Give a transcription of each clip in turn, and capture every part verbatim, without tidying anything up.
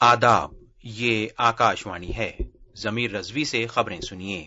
آداب، یہ آکاشوانی ہے۔ ضمیر رضوی سے خبریں سنیے۔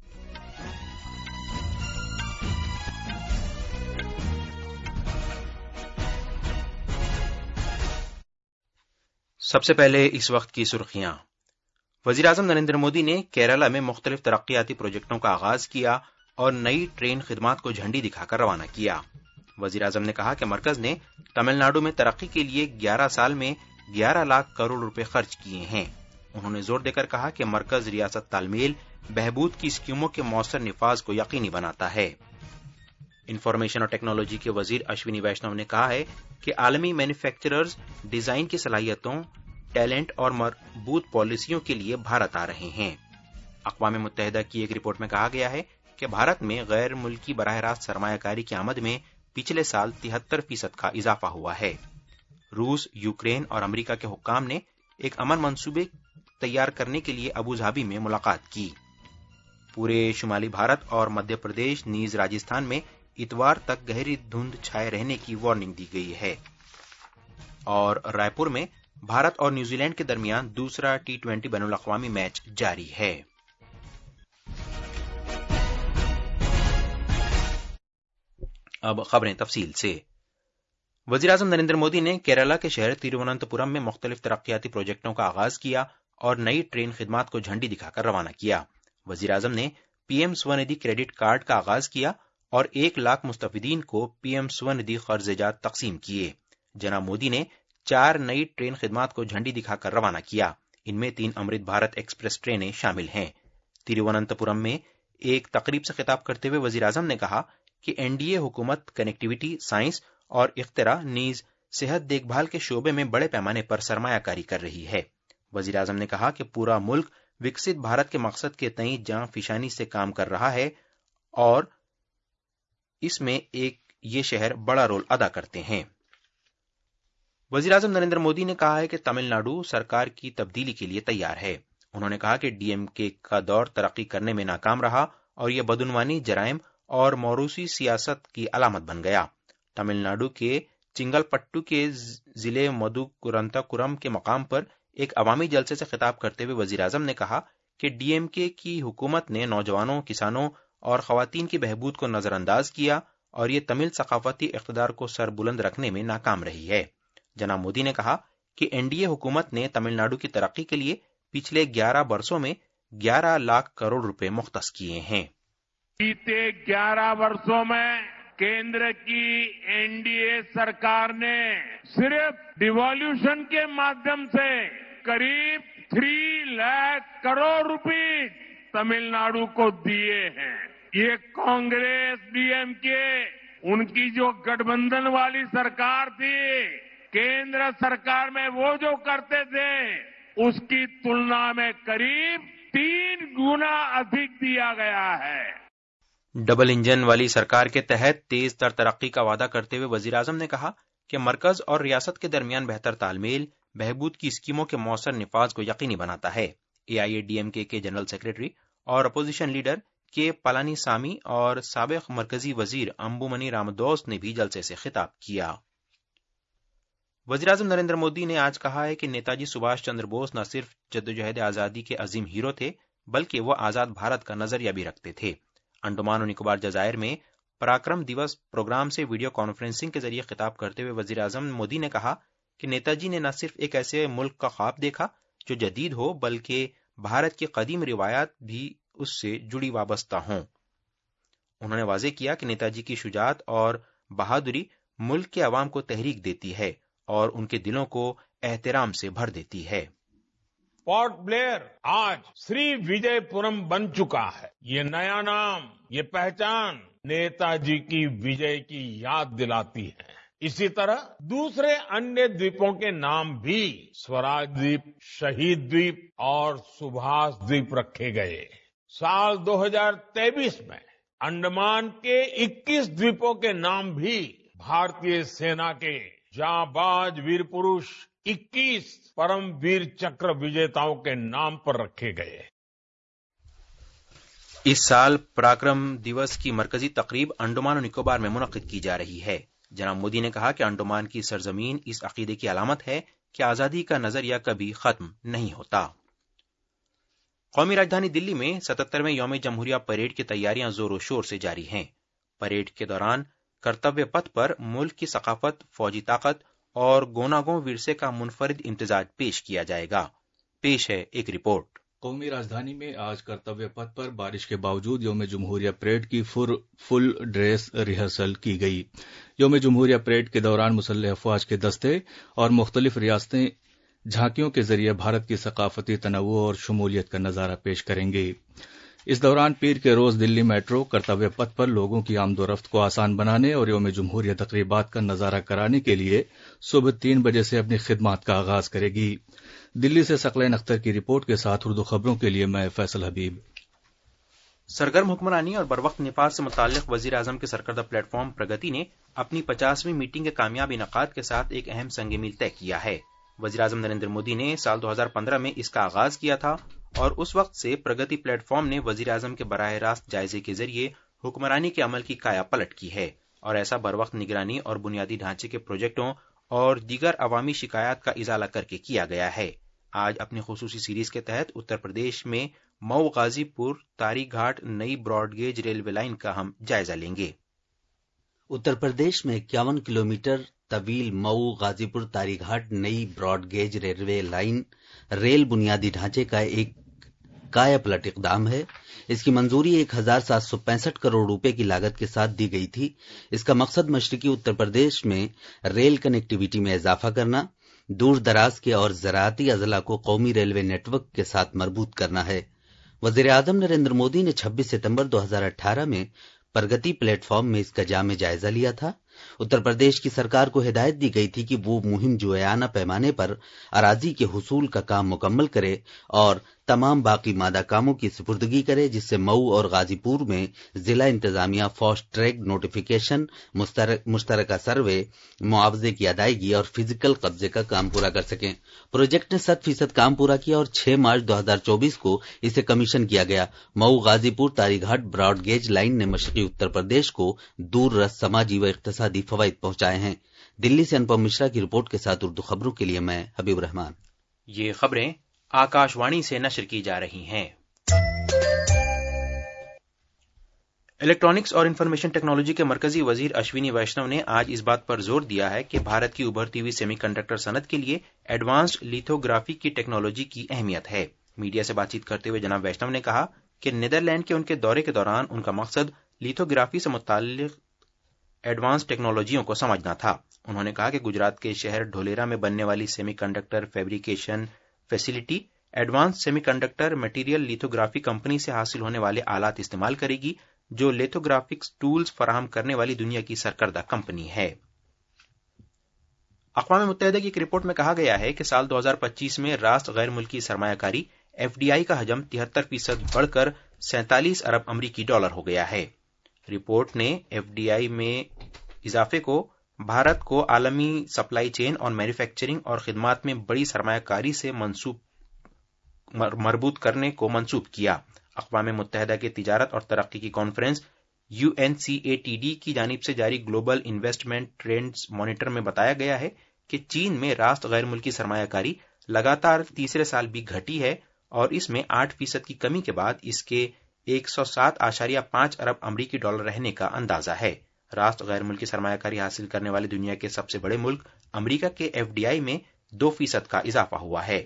سب سے پہلے اس وقت کی سرخیاں۔ وزیر اعظم نریندر مودی نے کیرالہ میں مختلف ترقیاتی پروجیکٹوں کا آغاز کیا اور نئی ٹرین خدمات کو جھنڈی دکھا کر روانہ کیا۔ وزیر اعظم نے کہا کہ مرکز نے تمل ناڈو میں ترقی کے لیے گیارہ سال میں گیارہ لاکھ کروڑ روپے خرچ کیے ہیں۔ انہوں نے زور دے کر کہا کہ مرکز ریاست تال میل بہبود کی اسکیموں کے مؤثر نفاذ کو یقینی بناتا ہے۔ انفارمیشن اور ٹیکنالوجی کے وزیر اشونی ویشنو نے کہا ہے کہ عالمی مینوفیکچررز ڈیزائن کی صلاحیتوں، ٹیلنٹ اور مربوط پالیسیوں کے لیے بھارت آ رہے ہیں۔ اقوام متحدہ کی ایک رپورٹ میں کہا گیا ہے کہ بھارت میں غیر ملکی براہ راست سرمایہ کاری کی آمد میں پچھلے سال تہتر فیصد کا اضافہ ہوا ہے۔ روس، یوکرین اور امریکہ کے حکام نے ایک امن منصوبے تیار کرنے کے لیے ابوظہبی میں ملاقات کی۔ پورے شمالی بھارت اور مدھیہ پردیش نیز راجستھان میں اتوار تک گہری دھند چھائے رہنے کی وارننگ دی گئی ہے۔ اور رائے پور میں بھارت اور نیوزی لینڈ کے درمیان دوسرا ٹی ٹوینٹی بین الاقوامی میچ جاری ہے۔ اب خبریں تفصیل سے۔ وزیر اعظم نریندر مودی نے کیرالہ کے شہر ترووننتپورم میں مختلف ترقیاتی پروجیکٹوں کا آغاز کیا اور نئی ٹرین خدمات کو جھنڈی دکھا کر روانہ کیا۔ وزیر اعظم نے P M Svanidhi credit card کا آغاز کیا اور ایک لاکھ مستفیدین کو پی ایم سوندھی قرض جات تقسیم کیے۔ جناب مودی نے چار نئی ٹرین خدمات کو جھنڈی دکھا کر روانہ کیا۔ ان میں تین امرت بھارت ایکسپریس ٹرینیں شامل ہیں۔ ترووننتپورم میں ایک تقریب سے خطاب کرتے ہوئے وزیر اعظم نے کہا کہ این ڈی اے حکومت کنیکٹیویٹی، سائنس اور اختراع نیز صحت دیکھ بھال کے شعبے میں بڑے پیمانے پر سرمایہ کاری کر رہی ہے۔ وزیر اعظم نے کہا کہ پورا ملک وکست بھارت کے مقصد کے تئیں جاں فشانی سے کام کر رہا ہے اور اس میں ایک یہ شہر بڑا رول ادا کرتے ہیں۔ وزیر اعظم نریندر مودی نے کہا ہے کہ تمل ناڈو سرکار کی تبدیلی کے لیے تیار ہے۔ انہوں نے کہا کہ ڈی ایم کے کا دور ترقی کرنے میں ناکام رہا اور یہ بدعنوانی، جرائم اور موروثی سیاست کی علامت بن گیا۔ تمل ناڈو کے چنگل پٹو کے ضلع مدوکورنتاپورم کے مقام پر ایک عوامی جلسے سے خطاب کرتے ہوئے وزیر اعظم نے کہا کہ ڈی ایم کے کی حکومت نے نوجوانوں، کسانوں اور خواتین کی بہبود کو نظر انداز کیا اور یہ تمل ثقافتی اقتدار کو سر بلند رکھنے میں ناکام رہی ہے۔ جناب مودی نے کہا کہ این ڈی اے حکومت نے تمل ناڈو کی ترقی کے لیے پچھلے گیارہ برسوں میں گیارہ لاکھ کروڑ روپے مختص کیے ہیں۔ بیتے گیارہ برسوں میں کیندر کی این ڈی اے سرکار نے صرف ڈیوالوشن کے مادھیم سے قریب تین لاکھ کروڑ روپے تمل ناڈو کو دیے ہیں۔ یہ کانگریس، ڈی ایم کے، ان کی جو گٹھ بندھن والی سرکار تھی، کیندر سرکار میں وہ جو کرتے تھے اس کی تلنا میں قریب تین گنا ادھک دیا گیا ہے۔ ڈبل انجن والی سرکار کے تحت تیز تر ترقی کا وعدہ کرتے ہوئے وزیر اعظم نے کہا کہ مرکز اور ریاست کے درمیان بہتر تال میل بہبود کی اسکیموں کے مؤثر نفاذ کو یقینی بناتا ہے۔ اے آئی اے ڈی ایم کے کے جنرل سیکرٹری اور اپوزیشن لیڈر کے پلانی سامی اور سابق مرکزی وزیر امبومنی رامدوس نے بھی جلسے سے خطاب کیا۔ وزیر اعظم نریندر مودی نے آج کہا ہے کہ نیتا جی سبھاش چندر بوس نہ صرف جدوجہد آزادی کے عظیم ہیرو تھے بلکہ وہ آزاد بھارت کا نظریہ بھی رکھتے تھے۔ انڈمان اور نکوبار جزائر میں پراکرم دیوس پروگرام سے ویڈیو کانفرنسنگ کے ذریعے خطاب کرتے ہوئے وزیر اعظم مودی نے کہا کہ نیتا جی نے نہ صرف ایک ایسے ملک کا خواب دیکھا جو جدید ہو بلکہ بھارت کی قدیم روایات بھی اس سے جڑی وابستہ ہوں۔ انہوں نے واضح کیا کہ نیتا جی کی شجاعت اور بہادری ملک کے عوام کو تحریک دیتی ہے اور ان کے دلوں کو احترام سے بھر دیتی ہے۔ پورٹ بلیئر آج شری وجے پورم بن چکا ہے۔ یہ نیا نام، یہ پہچان نیتا جی کی وجے کی یاد دلاتی ہے۔ اسی طرح دوسرے انیہ دویپوں کے نام بھی سوراج دویپ، شہید دویپ اور سبھاش دویپ رکھے گئے۔ سال دو ہزار تیئیس میں انڈمان کے اکیس دویپوں کے نام بھی بھارتی سینا کے جانباز ویر پروش اکیس پرم ویر چکر وجیتاؤں کے نام پر رکھے گئے۔ اس سال پراکرم دیوس کی مرکزی تقریب انڈمان اور نکوبار میں منعقد کی جا رہی ہے۔ جناب مودی نے کہا کہ انڈمان کی سرزمین اس عقیدے کی علامت ہے कि आजादी का नजरिया कभी खत्म नहीं होता। कौमी राजधानी दिल्ली में सतहत्तरवें यौम जमहूरिया परेड की तैयारियां जोरों शोर से जारी हैं। परेड के दौरान कर्तव्य पथ पर मुल्क की सकाफत, फौजी ताकत और गोनागो विरसे का मुनफरिद इम्तिजाज पेश किया जाएगा। पेश है एक रिपोर्ट। कौमी राजधानी में आज कर्तव्य पथ पर बारिश के बावजूद यौम जमहूरिया परेड की फुल फुल ड्रेस रिहर्सल की गई। यौम जमहूरिया परेड के दौरान मुसल्लह अफवाज के दस्ते और मुख्तलिफ रियासतें झांकियों के जरिए भारत की सकाफती तनव्वुर और शमूलियत का नजारा पेश करेंगे। इस दौरान पीर के रोज दिल्ली मेट्रो कर्तव्य पथ पर लोगों की आमदोरफ्त को आसान बनाने और यौम जमहूरिया तकरीबात का नजारा कराने के लिए सुबह तीन बजे से अपनी खिदमात का आगाज करेगी। दिल्ली से सकलैन अख्तर की रिपोर्ट के साथ उर्दू खबरों के लिए मैं फैसल हबीब। सरगर्म हुक्मरानी और बरवक्त निफाज से मुताल्लिक वजीर आजम के सरकर्दा प्लेटफॉर्म प्रगति ने अपनी पचासवीं मीटिंग के कामयाब इनकाद के साथ एक अहम संग मील तय किया है। वजीर आजम नरेंद्र मोदी ने साल दो हजार पंद्रह में इसका आगाज किया था और उस वक्त से प्रगति प्लेटफॉर्म ने वजीर आजम के बराह रास्त जायजे के जरिए हुक्मरानी के अमल की काया पलट की है और ऐसा बरवक्त निगरानी और बुनियादी ढांचे के प्रोजेक्टों और दीगर अवामी शिकायत का इजाला करके किया गया है। आज अपनी खुसूसी सीरीज के तहत उत्तर प्रदेश में मऊ गाजीपुर तारीक घाट नई ब्रॉडगेज रेलवे लाइन का हम जायजा लेंगे। उत्तर प्रदेश में इक्यावन किलोमीटर तवील मऊ गाजीपुर तारीघाट नई ब्रॉडगेज रेलवे लाइन रेल बुनियादी ढांचे का एक काया पलट इकदाम है। इसकी मंजूरी एक हजार सात सौ पैंसठ करोड़ रुपए की लागत के साथ दी गई थी। इसका मकसद मशरकी उत्तर प्रदेश में रेल कनेक्टिविटी में इजाफा करना, दूर दराज के और ज़राअती अजला को कौमी रेलवे नेटवर्क के साथ मरबूत करना है। वज़ीर आज़म नरेंद्र मोदी ने छब्बीस सितंबर दो हजार अठारह में प्रगति प्लेटफॉर्म में इसका जामे जायजा लिया था। उत्तर प्रदेश की सरकार को हिदायत दी गई थी कि वो मुहिम जुएयाना पैमाने पर अराजी के हुसूल का काम मुकम्मल करे और तमाम बाकी मादा कामों की सुपुर्दगी करे, जिससे मऊ और गाजीपुर में जिला इंतजामिया फास्ट ट्रैक नोटिफिकेशन, मुश्तरका सर्वे, मुआवजे की अदायगी और फिजिकल कब्जे का काम पूरा कर सकें। प्रोजेक्ट ने शत फीसद काम पूरा किया और छह मार्च दो हजार चौबीस को इसे कमीशन किया गया। मऊ गाजीपुर तारीघाट ब्रॉडगेज लाइन ने मशरकी उत्तर प्रदेश को दूर रस समाजी व इक्तसादी फवाइद पहुंचाए हैं। दिल्ली से अनुपम मिश्रा की रिपोर्ट के साथ उर्दू खबरों के लिए मैं हबीब रहमान। ये खबरें आकाशवाणी से नशर की जा रही हैं। इलेक्ट्रॉनिक्स और इंफॉर्मेशन टेक्नोलॉजी के मरकजी वजीर अश्विनी वैष्णव ने आज इस बात पर जोर दिया है कि भारत की उभरती हुई सेमीकंडक्टर सनत के लिए एडवांस्ड लिथोग्राफी की टेक्नोलॉजी की अहमियत है। मीडिया से बातचीत करते हुए जनाब वैष्णव ने कहा कि नीदरलैंड के उनके दौरे के दौरान उनका मकसद लिथोग्राफी से मुताल्लिक एडवांस टेक्नोलॉजियों को समझना था। उन्होंने कहा कि गुजरात के शहर ढोलेरा में बनने वाली semiconductor fabrication facility advance semiconductor material lithography company से हासिल होने वाले आलात इस्तेमाल करेगी, जो लिथोग्राफिक्स टूल्स फराहम करने वाली दुनिया की सरकर्दा कंपनी है। अक़वाम मुत्तहिदा की एक रिपोर्ट में कहा गया है कि साल दो हजार पच्चीस में राष्ट्र गैर मुल्की सरमायाकारी एफडीआई का हजम तिहत्तर फीसद बढ़कर सैंतालीस अरब अमरीकी डॉलर हो गया है। रिपोर्ट ने एफडीआई में इजाफे को भारत को आलमी सप्लाई चेन और मैन्युफैक्चरिंग और खिदमात में बड़ी सरमायाकारी से मंसूब मरबूत करने को मंसूब किया। अक़वाम मुत्तहिदा के तिजारत और तरक्की की कॉन्फ्रेंस यूएनसीएटीडी की जानिब से जारी ग्लोबल इन्वेस्टमेंट ट्रेंड्स मॉनिटर में बताया गया है कि चीन में राष्ट्र गैर मुल्की सरमायाकारी लगातार तीसरे साल भी घटी है और इसमें आठ फीसद की कमी के बाद इसके एक सौ सात आशारिया पांच अरब अमरीकी डॉलर रहने का अंदाजा है। राष्ट्र गैर मुल्की सरमायाकारी हासिल करने वाले दुनिया के सबसे बड़े मुल्क अमरीका के एफडीआई में दो फीसद का इजाफा हुआ है।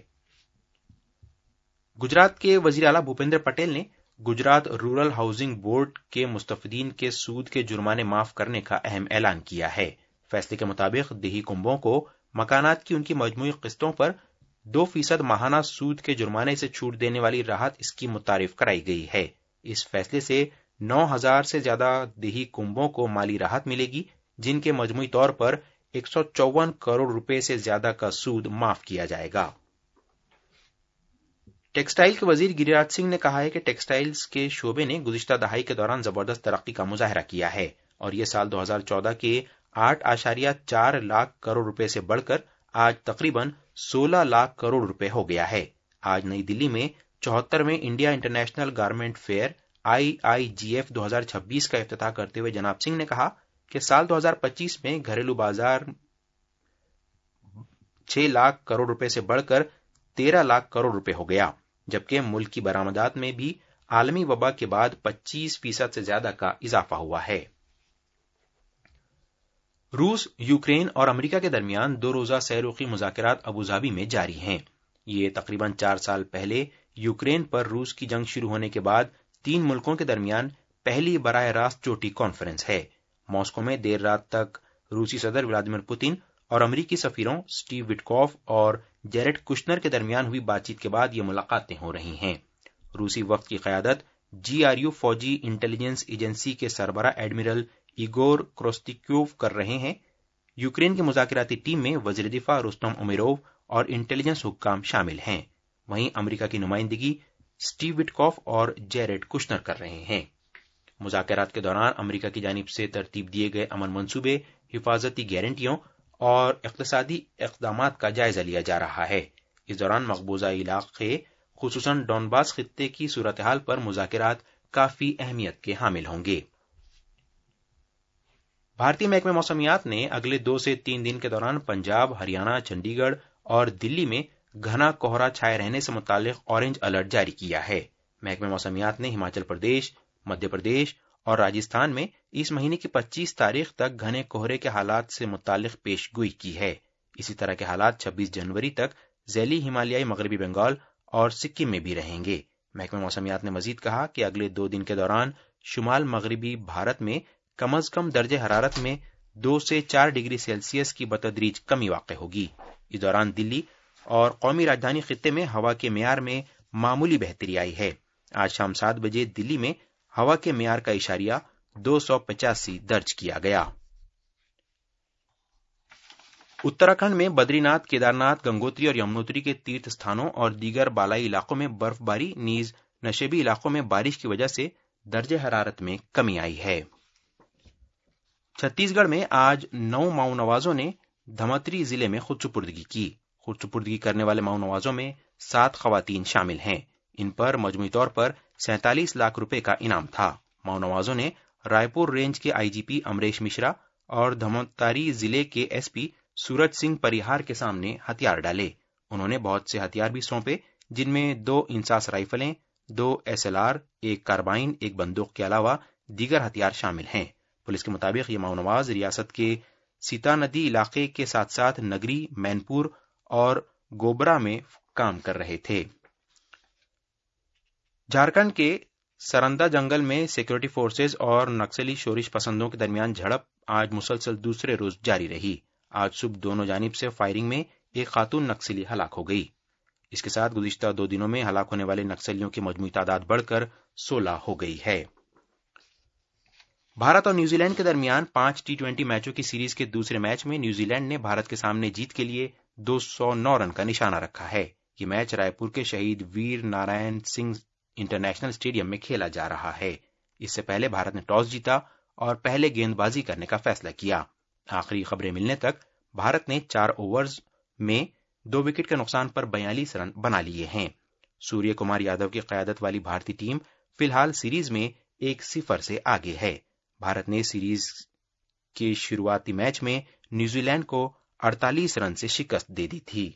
गुजरात के वजीर आला भूपेंद्र पटेल ने गुजरात रूरल हाउसिंग बोर्ड के मुस्तफीदीन के सूद के जुर्माने माफ करने का अहम ऐलान किया है। फैसले के मुताबिक देही कुंभों को मकानात की उनकी मजमूई किस्तों पर दो फीसद माहाना सूद के जुर्माने से छूट देने वाली राहत स्कीम मुतारिफ कराई गई है। इस फैसले से नौ हजार से ज्यादा देही कुंभों को माली राहत मिलेगी, जिनके मजमूई तौर पर एक सौ चौवन करोड़ रुपए से ज्यादा का सूद माफ किया जाएगा। टेक्सटाइल के वजीर गिरिराज सिंह ने कहा है कि टेक्सटाइल्स के शोबे ने गुज़िश्ता दहाई के दौरान जबरदस्त तरक्की का मुजाहरा किया है और यह साल दो हजार चौदह के आठ आशारिया चार लाख करोड़ रुपए से बढ़कर आज तकरीबन सोलह लाख करोड़ रुपए हो गया है। आज नई दिल्ली में चौहत्तरवें India International Garment Fair I I G F दो हजार छब्बीस का इफ्तिताह करते हुए जनाब सिंह ने कहा कि साल दो हजार पच्चीस में घरेलू बाजार छह लाख करोड़ रुपए से बढ़कर तेरह लाख करोड़ रुपए हो गया, जबकि मुल्क की बरामदात में भी आलमी वबा के बाद पच्चीस फीसद से ज्यादा का इजाफा हुआ है। रूस, यूक्रेन और अमेरिका के दरमियान दो रोजा सहरुखी मुज़ाकरात अबूधाबी में जारी हैं। ये तकरीबन चार साल पहले यूक्रेन पर रूस की जंग शुरू होने के बाद तीन मुल्कों के दरमियान पहली बराह रास्त चोटी कॉन्फ्रेंस है। मॉस्को में देर रात तक रूसी सदर व्लादिमीर पुतिन और अमरीकी सफीरों स्टीव विटकॉफ और जेरेड कुशनर के दरमियान हुई बातचीत के बाद ये मुलाकातें हो रही हैं। रूसी वक्त की क़यादत जी आर यू फौजी इंटेलिजेंस एजेंसी के सरबरा एडमिरल इगोर क्रोस्तिक्योव कर रहे हैं। यूक्रेन की मुज़ाकराती टीम में वज़ीर दिफा रुस्तम उमेरोव और इंटेलिजेंस हुक्काम शामिल हैं। वहीं अमेरिका की नुमाइंदगी स्टीव विटकॉफ और जेरेड कुशनर कर रहे हैं। मुज़ाकरात के दौरान अमेरिका की जानिब से तरतीब दिए गए अमन मंसूबे, हिफाजती गारंटियों और इक़्तिसादी इक़दामात का जायजा लिया जा रहा है। इस दौरान मकबूजा इलाके खुसूसन डॉनबास खित्ते की सूरत हाल पर मुज़ाकरात काफी अहमियत के हामिल होंगे। भारतीय महकमे मौसमियात ने अगले दो से तीन दिन के दौरान पंजाब, हरियाणा, चंडीगढ़ और दिल्ली में घना कोहरा छाए रहने से मुतालिक ऑरेंज अलर्ट जारी किया है। महकमे मौसमियात ने हिमाचल प्रदेश, मध्य प्रदेश और राजस्थान में इस महीने की पच्चीस तारीख तक घने कोहरे के हालात से मुतालिक पेशगोई की है। इसी तरह के हालात छब्बीस जनवरी तक ज़ैली हिमालयाई मगरबी बंगाल और सिक्किम में भी रहेंगे। महकमे मौसमियात ने मजीद कहा कि अगले दो दिन के दौरान शुमाल मगरबी भारत में कम अज कम दर्जे हरारत में दो से चार डिग्री सेल्सियस की बतदरीज कमी वाक़ होगी। इस दौरान दिल्ली और कौमी राजधानी खित्ते में हवा के मेयार में मामूली बेहतरी आई है। आज शाम सात बजे दिल्ली में हवा के मेयार का इशारिया दो सौ पचासी दर्ज किया गया। उत्तराखंड में बद्रीनाथ, केदारनाथ, गंगोत्री और यमुनोत्री के तीर्थ स्थानों और दीगर बालाई इलाकों में बर्फबारी नीज नशेबी इलाकों में बारिश की वजह से दर्जे हरारत में कमी आई है। छत्तीसगढ़ में आज नौ माऊ नवाजों ने धमतरी जिले में खुदसुपुर्दगी की। खुदसुपुर्दगी करने वाले माऊ नवाजों में सात खवातीन शामिल हैं। इन पर मजमूई तौर पर सैंतालीस लाख रुपए का इनाम था। माऊ नवाजों ने रायपुर रेंज के आईजीपी अमरेश मिश्रा और धमतारी जिले के एसपी सूरज सिंह परिहार के सामने हथियार डाले। उन्होंने बहुत से हथियार भी सौंपे, जिनमें दो इंसास राइफलें, दो एसएलआर, एक कार्बाइन, एक बंदूक के अलावा दीगर हथियार शामिल हैं। पुलिस के मुताबिक ये माऊ नवाज रियासत के सीता नदी इलाके के साथ साथ नगरी, मैनपुर और गोबरा में काम कर रहे थे। झारखंड के सरंदा जंगल में सिक्योरिटी फोर्सेज और नक्सली शोरिश पसंदों के दरमियान झड़प आज मुसलसल दूसरे रोज जारी रही। आज सुबह दोनों जानिब से फायरिंग में एक खातून नक्सली हलाक हो गई। इसके साथ गुज़िश्ता दो दिनों में हलाक होने वाले नक्सलियों की मजमूई तादाद बढ़कर सोलह हो गई है। भारत और न्यूजीलैंड के दरमियान पांच टी ट्वेंटी मैचों की सीरीज के दूसरे मैच में न्यूजीलैंड ने भारत के सामने जीत के लिए दो सौ नौ रन का निशाना रखा है। ये मैच रायपुर के शहीद वीर नारायण सिंह इंटरनेशनल स्टेडियम में खेला जा रहा है। इससे पहले भारत ने टॉस जीता और पहले गेंदबाजी करने का फैसला किया। आखिरी खबरें मिलने तक भारत ने चार ओवर्स में दो विकेट के नुकसान पर बयालीस रन बना लिए हैं। सूर्य कुमार यादव की क़यादत वाली भारतीय टीम फिलहाल सीरीज में एक सिफर से आगे है। भारत ने सीरीज के शुरुआती मैच में न्यूजीलैंड को अड़तालीस रन से शिकस्त दे दी थी।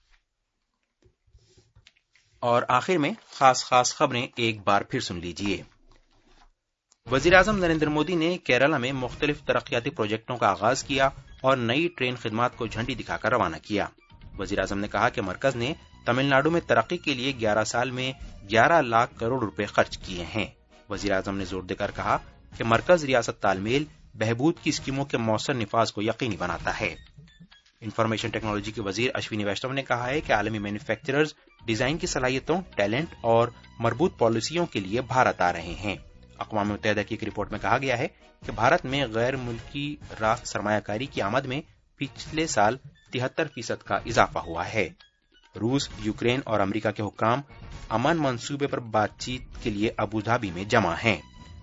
और आखिर में खास खास खबरें एक बार फिर सुन लीजिए। वजीर आजम नरेंद्र मोदी ने केरला में मुख्तलिफ तरक्याती प्रोजेक्टों का आगाज किया और नई ट्रेन खिदमात को झंडी दिखाकर रवाना किया। वजीर आजम ने कहा कि मरकज ने तमिलनाडु में तरक्की के लिए ग्यारह साल में ग्यारह लाख करोड़ रुपए खर्च किए हैं। वजीर आजम ने जोर देकर कहा कि मरकज रियासत तालमेल बहबूद की स्कीमों के मौसर निफाज को यकीनी बनाता है। इंफॉर्मेशन टेक्नोलॉजी के वजीर अश्विनी वैष्णव ने कहा है कि आलमी मैन्युफैक्चरर्स डिजाइन की सलाहियतों, टैलेंट और मजबूत पॉलिसियों के लिए भारत आ रहे हैं। अक़वाम मुत्तहिदा की एक रिपोर्ट में कहा गया है कि भारत में गैर मुल्की रास्त सरमायाकारी की आमद में पिछले साल तिहत्तर फीसद का इजाफा हुआ है। रूस, यूक्रेन और अमेरिका के हुक्काम अमन मंसूबे पर बातचीत के लिए अबूधाबी में जमा हैं।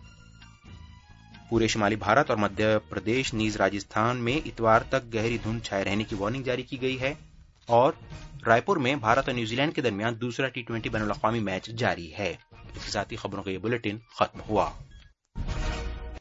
पूरे शुमाली भारत और मध्य प्रदेश नीज राजस्थान में इतवार तक गहरी धुंध छाए रहने की वार्निंग जारी की गई है। और रायपुर में भारत और न्यूजीलैंड के दरमियान दूसरा टी ट्वेंटी बैनुल अक़वामी मैच जारी है। इसके साथ ही खबरों का ये बुलेटिन खत्म हुआ।